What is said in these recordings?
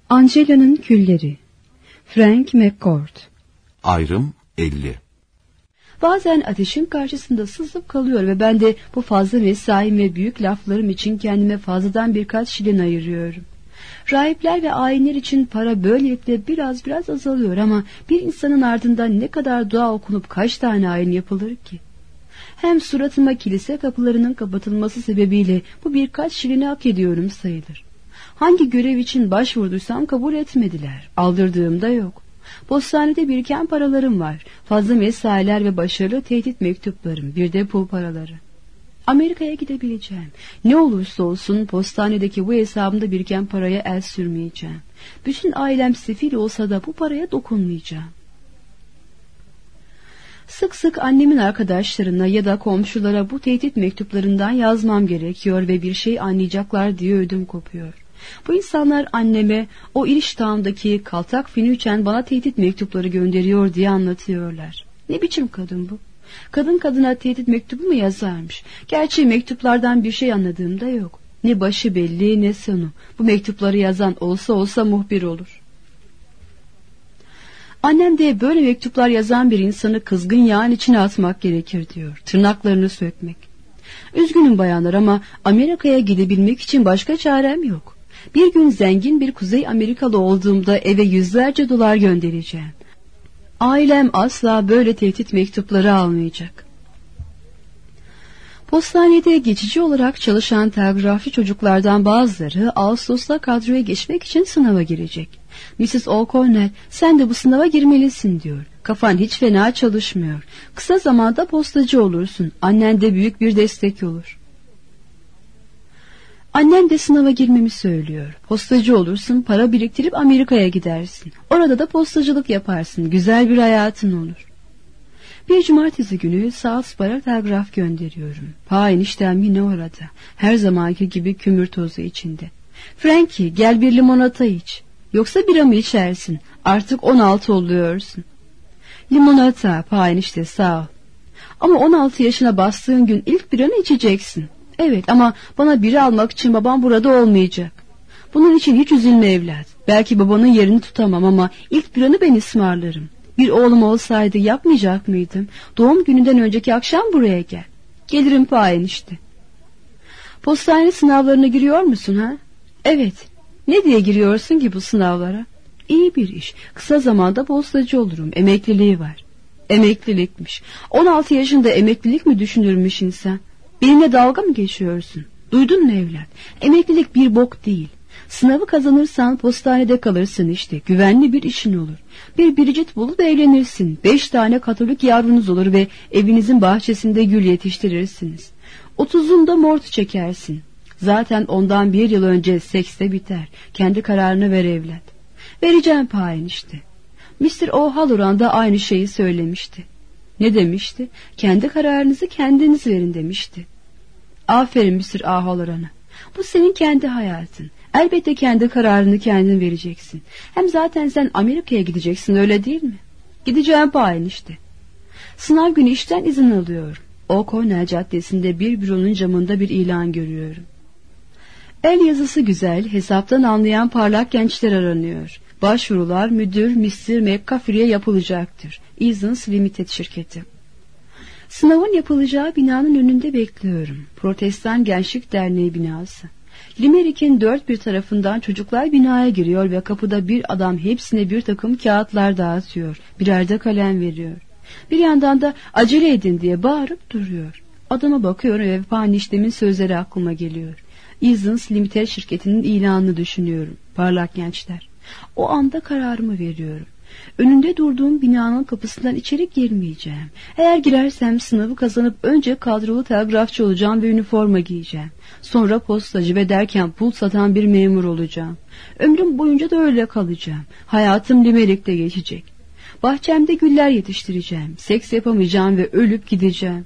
Angela'nın Külleri. Frank McCourt. Ayrım 50. Bazen ateşin karşısında sızıp kalıyor ve ben de bu fazla mesaim ve büyük laflarım için kendime fazladan birkaç şilin ayırıyorum. Rahipler ve ayinler için para böylelikle biraz azalıyor ama bir insanın ardından ne kadar dua okunup kaç tane ayin yapılır ki? Hem suratıma kilise kapılarının kapatılması sebebiyle bu birkaç şilini hak ediyorum sayılır. Hangi görev için başvurduysam kabul etmediler. Aldırdığım da yok. Postanede biriken paralarım var. Fazla mesailer ve başarılı tehdit mektuplarım. Bir de pul paraları. Amerika'ya gidebileceğim. Ne olursa olsun postanedeki bu hesabımda biriken paraya el sürmeyeceğim. Bütün ailem sefil olsa da bu paraya dokunmayacağım. Sık sık annemin arkadaşlarına ya da komşulara bu tehdit mektuplarından yazmam gerekiyor ve bir şey anlayacaklar diye ödüm kopuyor. Bu insanlar anneme o İriştağ'ımdaki kaltak Finüçen bana tehdit mektupları gönderiyor diye anlatıyorlar. Ne biçim kadın bu? Kadın kadına tehdit mektubu mu yazarmış? Gerçi mektuplardan bir şey anladığım da yok. Ne başı belli ne sonu. Bu mektupları yazan olsa muhbir olur. Annem de böyle mektuplar yazan bir insanı kızgın yağın içine atmak gerekir diyor. Tırnaklarını sökmek. Üzgünüm bayanlar ama Amerika'ya gidebilmek için başka çarem yok. Bir gün zengin bir Kuzey Amerikalı olduğumda eve yüzlerce dolar göndereceğim. Ailem asla böyle tehdit mektupları almayacak. Postanede geçici olarak çalışan telgrafçı çocuklardan bazıları Ağustos'ta kadroya geçmek için sınava girecek. Mrs. O'Connell sen de bu sınava girmelisin diyor. Kafan hiç fena çalışmıyor. Kısa zamanda postacı olursun. Annen de büyük bir destek olur. Annem de sınava girmemi söylüyor. Postacı olursun, para biriktirip Amerika'ya gidersin. Orada da postacılık yaparsın. Güzel bir hayatın olur. Bir cumartesi günü Salisbury'e telgraf gönderiyorum. Pa eniştem yine orada. Her zamanki gibi kümür tozu içinde. Frankie gel bir limonata iç. Yoksa bira mı içersin? Artık 16 oluyorsun. Limonata pa enişte sağ ol. Ama 16 yaşına bastığın gün ilk biranı içeceksin. Evet ama bana biri almak için babam burada olmayacak. Bunun için hiç üzülme evlat. Belki babanın yerini tutamam ama ilk biranı ben ısmarlarım. Bir oğlum olsaydı yapmayacak mıydım? Doğum gününden önceki akşam buraya gel. Gelirim pa enişte. Postane sınavlarına giriyor musun ha? Evet. Ne diye giriyorsun ki bu sınavlara? İyi bir iş. Kısa zamanda postacı olurum. Emekliliği var. Emeklilikmiş. 16 yaşında emeklilik mi düşünürmüş insan? Benimle dalga mı geçiyorsun? Duydun mu evlat? Emeklilik bir bok değil. Sınavı kazanırsan postanede kalırsın işte. Güvenli bir işin olur. Bir Bridget bulup evlenirsin. 5 tane Katolik yavrunuz olur ve evinizin bahçesinde gül yetiştirirsiniz. 30'unda mort çekersin. Zaten ondan 1 yıl önce seks de biter. Kendi kararını ver evlat. Vereceğim payen işte. Mr. O'Halloran da aynı şeyi söylemişti. Ne demişti? Kendi kararınızı kendiniz verin demişti. Aferin Mr. O'Halloran'a. Bu senin kendi hayatın. Elbette kendi kararını kendin vereceksin. Hem zaten sen Amerika'ya gideceksin öyle değil mi? Gideceğim payen işte. Sınav günü işten izin alıyorum. O'Connell Caddesi'nde bir büronun camında bir ilan görüyorum. El yazısı güzel, hesaptan anlayan parlak gençler aranıyor. Başvurular müdür Mr. McCaffrey'e yapılacaktır. Easons Limited şirketi. Sınavın yapılacağı binanın önünde bekliyorum. Protestan Gençlik Derneği binası. Limerick'in dört bir tarafından çocuklar binaya giriyor ve kapıda bir adam hepsine bir takım kağıtlar dağıtıyor. Birer de kalem veriyor. Bir yandan da acele edin diye bağırıp duruyor. Adama bakıyorum ve paniştemin sözleri aklıma geliyor. Easons Limited şirketinin ilanını düşünüyorum. Parlak gençler. O anda kararımı veriyorum. Önünde durduğum binanın kapısından içeri girmeyeceğim. Eğer girersem sınavı kazanıp önce kadrolu telgrafçı olacağım ve üniforma giyeceğim. Sonra postacı ve derken pul satan bir memur olacağım. Ömrüm boyunca da öyle kalacağım. Hayatım Limerick'te geçecek. Bahçemde güller yetiştireceğim. Seks yapamayacağım ve ölüp gideceğim.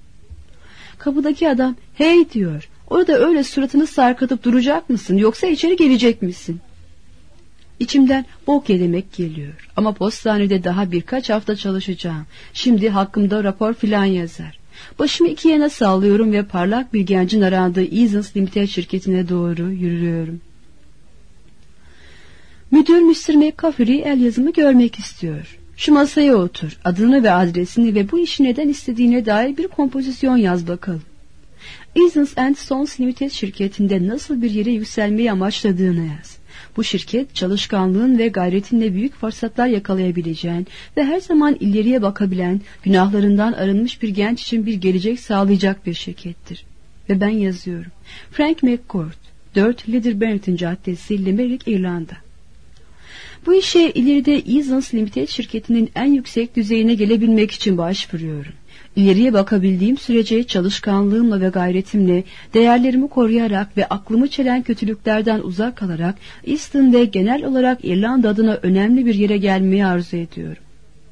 Kapıdaki adam hey diyor. Orada öyle suratını sarkatıp duracak mısın yoksa içeri gelecek misin? İçimden bok yedemek geliyor. Ama postanede daha birkaç hafta çalışacağım. Şimdi hakkımda rapor filan yazar. Başımı iki yana sallıyorum ve parlak bir gencin arandığı Easons Limited şirketine doğru yürüyorum. Müdür Mr. McCaffery el yazımı görmek istiyor. Şu masaya otur, adını ve adresini ve bu işi neden istediğine dair bir kompozisyon yaz bakalım. Easons and Sons Limited şirketinde nasıl bir yere yükselmeyi amaçladığını yaz. Bu şirket çalışkanlığın ve gayretinle büyük fırsatlar yakalayabileceğin ve her zaman ileriye bakabilen, günahlarından arınmış bir genç için bir gelecek sağlayacak bir şirkettir. Ve ben yazıyorum. Frank McCourt, 4 Leader Barrington Caddesi, Limerick, İrlanda. Bu işe ileride Easons Limited şirketinin en yüksek düzeyine gelebilmek için başvuruyorum. İleriye bakabildiğim sürece çalışkanlığımla ve gayretimle, değerlerimi koruyarak ve aklımı çelen kötülüklerden uzak kalarak Easton ve genel olarak İrlanda adına önemli bir yere gelmeyi arzu ediyorum.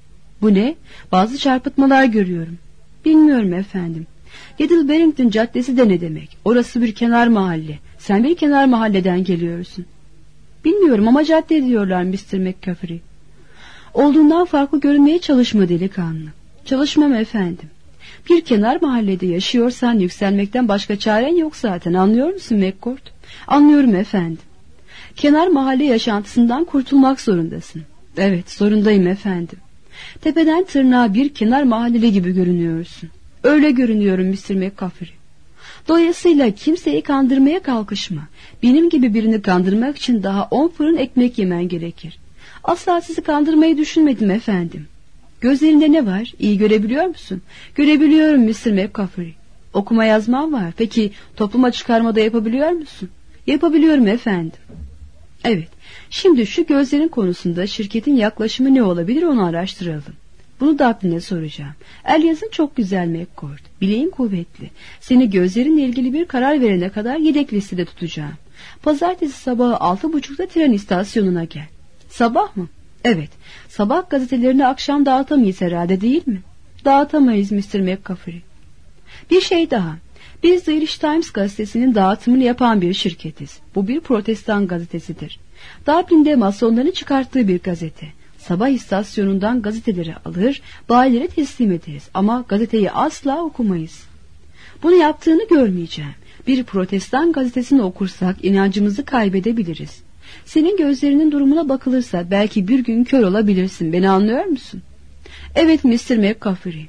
Bu ne? Bazı çarpıtmalar görüyorum. Bilmiyorum efendim. Little Barrington Caddesi de ne demek? Orası bir kenar mahalle. Sen bir kenar mahalleden geliyorsun. Bilmiyorum ama cadde diyorlar Mr. McCaffery. Olduğundan farklı görünmeye çalışma delikanlı. Çalışmam efendim. Bir kenar mahallede yaşıyorsan yükselmekten başka çaren yok zaten, anlıyor musun McCourt? Anlıyorum efendim. Kenar mahalle yaşantısından kurtulmak zorundasın. Evet, zorundayım efendim. Tepeden tırnağa bir kenar mahalleli gibi görünüyorsun. Öyle görünüyorum Mr. McCaffery. Dolayısıyla kimseyi kandırmaya kalkışma. Benim gibi birini kandırmak için daha 10 fırın ekmek yemen gerekir. Asla sizi kandırmayı düşünmedim efendim. Gözlerinde ne var? İyi görebiliyor musun? Görebiliyorum Mr. McCaffery. Okuma yazman var. Peki topluma çıkarmada yapabiliyor musun? Yapabiliyorum efendim. Evet. Şimdi şu gözlerin konusunda şirketin yaklaşımı ne olabilir onu araştıralım. Bunu Dublin'e soracağım. El yazın çok güzel McCourt. Bileğin kuvvetli. Seni gözlerinle ilgili bir karar verene kadar yedek listede tutacağım. Pazartesi sabahı 6.30'da tren istasyonuna gel. Sabah mı? Evet. Sabah gazetelerini akşam dağıtamayız herhalde, değil mi? Dağıtamayız Mr. McCaffery. Bir şey daha. Biz The Irish Times gazetesinin dağıtımını yapan bir şirketiz. Bu bir protestan gazetesidir. Dublin'de masonların çıkarttığı bir gazete. Sabah istasyonundan gazeteleri alır, bayilere teslim ederiz ama gazeteyi asla okumayız. Bunu yaptığını görmeyeceğim. Bir protestan gazetesini okursak inancımızı kaybedebiliriz. Senin gözlerinin durumuna bakılırsa belki bir gün kör olabilirsin. Beni anlıyor musun? Evet Mr. McCaffery.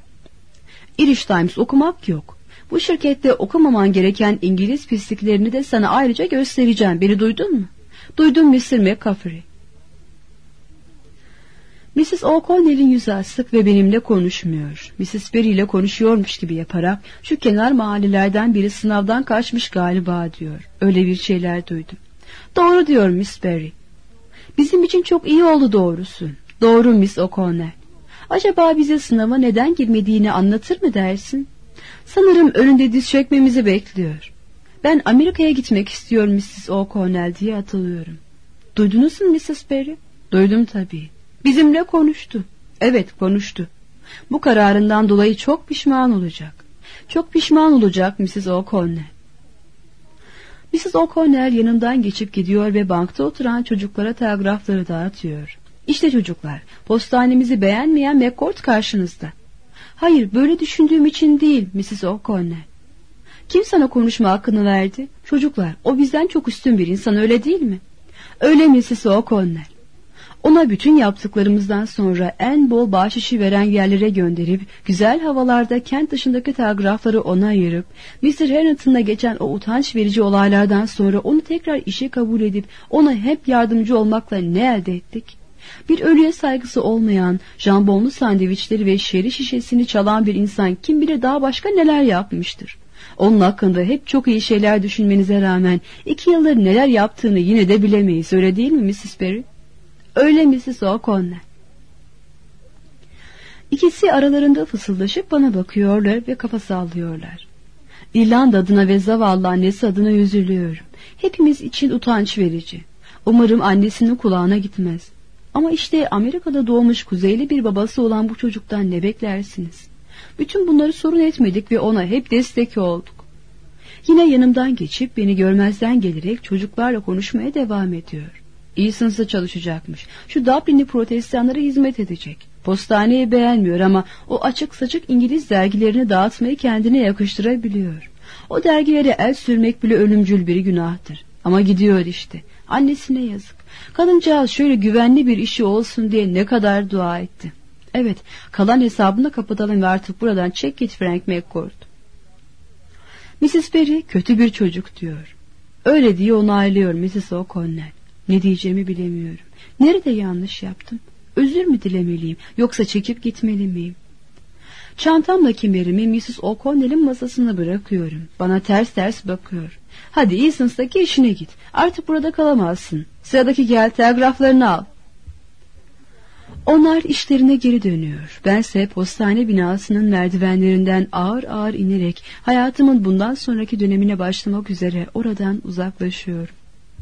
Irish Times okumak yok. Bu şirkette okumaman gereken İngiliz pisliklerini de sana ayrıca göstereceğim. Beni duydun mu? Duydum Mr. McCaffery. Mrs. O'Connell'in yüzü asık ve benimle konuşmuyor. Mrs. Berry ile konuşuyormuş gibi yaparak şu kenar mahallelerden biri sınavdan kaçmış galiba diyor. Öyle bir şeyler duydum. Doğru diyor Miss Berry. Bizim için çok iyi oldu doğrusu. Doğru Miss O'Connell. Acaba bize sınava neden girmediğini anlatır mı dersin? Sanırım önünde diz çökmemizi bekliyor. Ben Amerika'ya gitmek istiyorum Mrs. O'Connell diye atılıyorum. Duydunuz mu Mrs. Berry? Duydum tabii. Bizimle konuştu. Evet konuştu. Bu kararından dolayı çok pişman olacak. Çok pişman olacak Mrs. O'Connell. Mrs. O'Connell yanından geçip gidiyor ve bankta oturan çocuklara telgrafları dağıtıyor. İşte çocuklar, postanemizi beğenmeyen McCourt karşınızda. Hayır, böyle düşündüğüm için değil Mrs. O'Connell. Kim sana konuşma hakkını verdi? Çocuklar, o bizden çok üstün bir insan, öyle değil mi? Öyle Mrs. O'Connell. Ona bütün yaptıklarımızdan sonra en bol bahşişi veren yerlere gönderip güzel havalarda kent dışındaki telgrafları ona ayırıp Mr. Harrington'la geçen o utanç verici olaylardan sonra onu tekrar işe kabul edip ona hep yardımcı olmakla ne elde ettik? Bir ölüye saygısı olmayan, jambonlu sandviçleri ve şeri şişesini çalan bir insan kim bilir daha başka neler yapmıştır. Onun hakkında hep çok iyi şeyler düşünmenize rağmen 2 yıldır neler yaptığını yine de bilemeyiz, öyle değil mi Mrs. Berry? Öyle Mrs. O'Connell. İkisi aralarında fısıldaşıp bana bakıyorlar ve kafa sallıyorlar. İrlanda adına ve zavallı annesi adına üzülüyorum. Hepimiz için utanç verici. Umarım annesinin kulağına gitmez. Ama işte Amerika'da doğmuş kuzeyli bir babası olan bu çocuktan ne beklersiniz? Bütün bunları sorun etmedik ve ona hep destek olduk. Yine yanımdan geçip beni görmezden gelerek çocuklarla konuşmaya devam ediyor. Easons'da çalışacakmış. Şu Dublin'li protestanlara hizmet edecek. Postaneyi beğenmiyor ama o açık saçık İngiliz dergilerini dağıtmayı kendine yakıştırabiliyor. O dergilere el sürmek bile ölümcül bir günahtır. Ama gidiyor işte. Annesine yazık. Kadıncağız şöyle güvenli bir işi olsun diye ne kadar dua etti. Evet, kalan hesabını kapatalım ve artık buradan çek git Frank McCourt. Mrs. Berry kötü bir çocuk diyor. Öyle diye onaylıyor Mrs. O'Connell. Ne diyeceğimi bilemiyorum. Nerede yanlış yaptım? Özür mü dilemeliyim yoksa çekip gitmeli miyim? Çantamla kemerimi Mrs. O'Connell'in masasına bırakıyorum. Bana ters ters bakıyor. Hadi Easons'taki işine git. Artık burada kalamazsın. Sıradaki gel, telgraflarını al. Onlar işlerine geri dönüyor. Bense postane binasının merdivenlerinden ağır ağır inerek hayatımın bundan sonraki dönemine başlamak üzere oradan uzaklaşıyorum.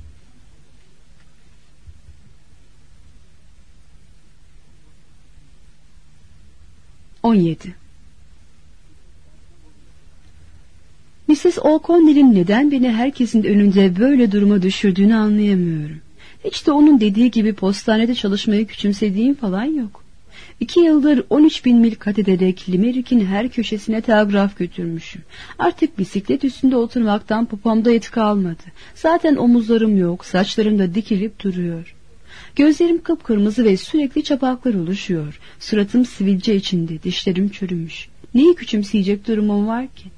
Mrs. O'Connell'in neden beni herkesin önünde böyle duruma düşürdüğünü anlayamıyorum. Hiç de onun dediği gibi postanede çalışmayı küçümsediğim falan yok. 2 yıldır 13.000 mil kat ederek Limerick'in her köşesine telgraf götürmüşüm. Artık bisiklet üstünde oturmaktan popomda et kalmadı. Zaten omuzlarım yok, saçlarım da dikilip duruyor. Gözlerim kıpkırmızı ve sürekli çapaklar oluşuyor. Suratım sivilce içinde, dişlerim çürümüş. Neyi küçümseyecek durumum var ki?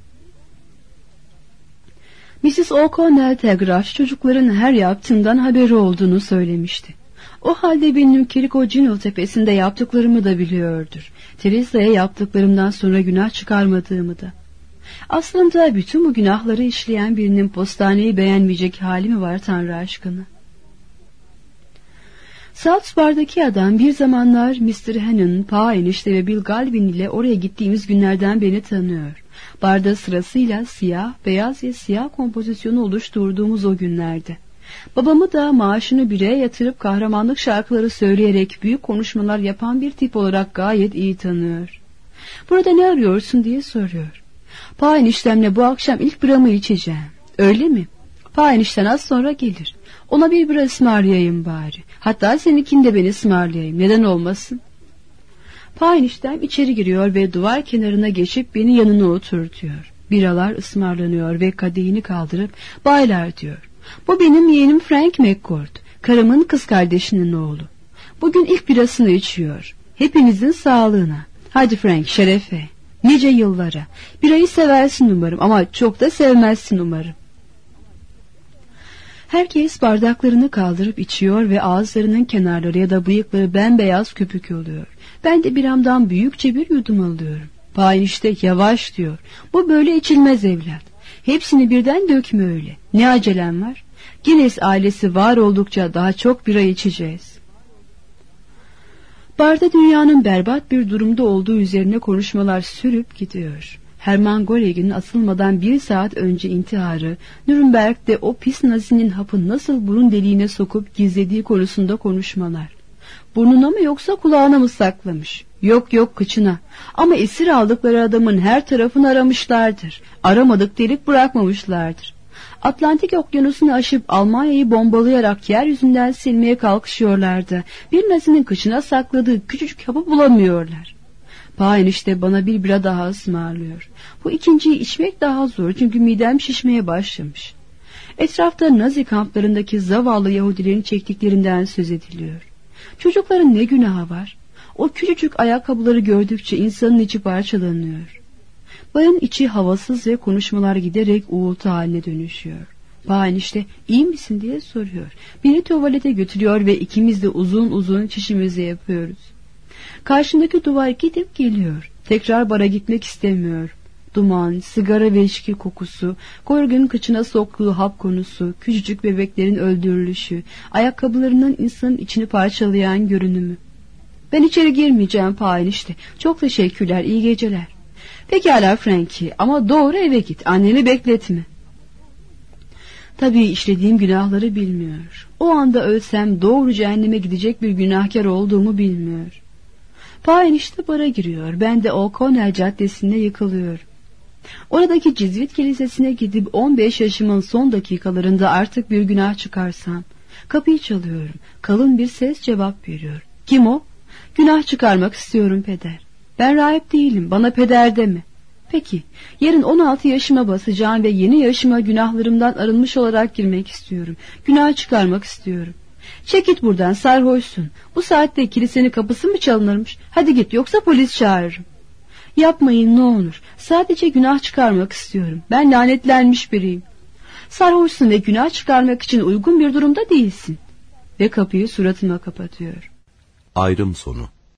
Mrs. O'Connell telgrafçı çocukların her yaptığımdan haberi olduğunu söylemişti. O halde benim Kirkconnell tepesinde yaptıklarımı da biliyordur. Teresa'ya yaptıklarımdan sonra günah çıkarmadığımı da. Aslında bütün bu günahları işleyen birinin postaneyi beğenmeyecek hali mi var Tanrı aşkına? South Bar'daki adam bir zamanlar Mr. Hannon, Pa enişte ve Bill Galvin ile oraya gittiğimiz günlerden beni tanıyor. Barda sırasıyla siyah, beyaz ve siyah kompozisyonu oluşturduğumuz o günlerde. Babamı da maaşını bireye yatırıp kahramanlık şarkıları söyleyerek büyük konuşmalar yapan bir tip olarak gayet iyi tanıyor. Burada ne arıyorsun diye soruyor. Pa eniştemle bu akşam ilk biramı içeceğim. Öyle mi? Pa enişten az sonra gelir. Ona bir bira ısmarlayayım bari. Hatta seninkini de ben ısmarlayayım. Neden olmasın? Pa eniştem içeri giriyor ve duvar kenarına geçip beni yanına oturtuyor. Biralar ısmarlanıyor ve kadehini kaldırıp baylar diyor. Bu benim yeğenim Frank McCourt. Karımın kız kardeşinin oğlu. Bugün ilk birasını içiyor. Hepinizin sağlığına. Hadi Frank, şerefe. Nice yıllara. Birayı seversin umarım ama çok da sevmezsin umarım. Herkes bardaklarını kaldırıp içiyor ve ağızlarının kenarları ya da bıyıkları bembeyaz köpük oluyor. Ben de biramdan büyükçe bir yudum alıyorum. Pa enişte yavaş diyor. Bu böyle içilmez evlat. Hepsini birden dökme öyle. Ne acelem var? Guinness ailesi var oldukça daha çok bira içeceğiz. Barda dünyanın berbat bir durumda olduğu üzerine konuşmalar sürüp gidiyor. Hermann Göring'in asılmadan 1 saat önce intiharı, Nürnberg'de o pis Nazinin hapı nasıl burun deliğine sokup gizlediği konusunda konuşmalar. Burnuna mı yoksa kulağına mı saklamış? Yok yok, kıçına. Ama esir aldıkları adamın her tarafını aramışlardır. Aramadık delik bırakmamışlardır. Atlantik okyanusunu aşıp Almanya'yı bombalayarak yeryüzünden silmeye kalkışıyorlardı. Bir Nazinin kıçına sakladığı küçücük hapı bulamıyorlar. Pa enişte bana bir bira daha ısmarlıyor. Bu ikinciyi içmek daha zor çünkü midem şişmeye başlamış. Etrafta Nazi kamplarındaki zavallı Yahudilerin çektiklerinden söz ediliyor. Çocukların ne günahı var? O küçücük ayakkabıları gördükçe insanın içi parçalanıyor. Bayın içi havasız ve konuşmalar giderek uğultu haline dönüşüyor. Pa enişte iyi misin diye soruyor. Beni tuvalete götürüyor ve ikimiz de uzun uzun çişimizi yapıyoruz. Karşımdaki duvar gidip geliyor. Tekrar bara gitmek istemiyor. Duman, sigara ve içki kokusu, Göring'in kıçına soktuğu hap konusu, küçücük bebeklerin öldürülüşü, ayakkabılarının insanın içini parçalayan görünümü. Ben içeri girmeyeceğim Pa enişte. Çok teşekkürler, iyi geceler. Pekala Frankie, ama doğru eve git, anneni bekletme. Tabii işlediğim günahları bilmiyor. O anda ölsem doğru cehenneme gidecek bir günahkar olduğumu bilmiyor. Pa enişte bara giriyor. Ben de O'Connell Caddesi'nde yıkılıyorum. Oradaki Cizvit Kilisesi'ne gidip 15 yaşımın son dakikalarında artık bir günah çıkarsam. Kapıyı çalıyorum. Kalın bir ses cevap veriyor. Kim o? Günah çıkarmak istiyorum peder. Ben rahip değilim. Bana peder deme. Peki, yarın 16 yaşıma basacağım ve yeni yaşıma günahlarımdan arınmış olarak girmek istiyorum. Günah çıkarmak istiyorum. Çek git buradan, sarhoşsun. Bu saatte kilisenin kapısı mı çalınırmış? Hadi git, yoksa polis çağırırım. Yapmayın ne olur. Sadece günah çıkarmak istiyorum. Ben lanetlenmiş biriyim. Sarhoşsun ve günah çıkarmak için uygun bir durumda değilsin. Ve kapıyı suratıma kapatıyor. Ayrım sonu.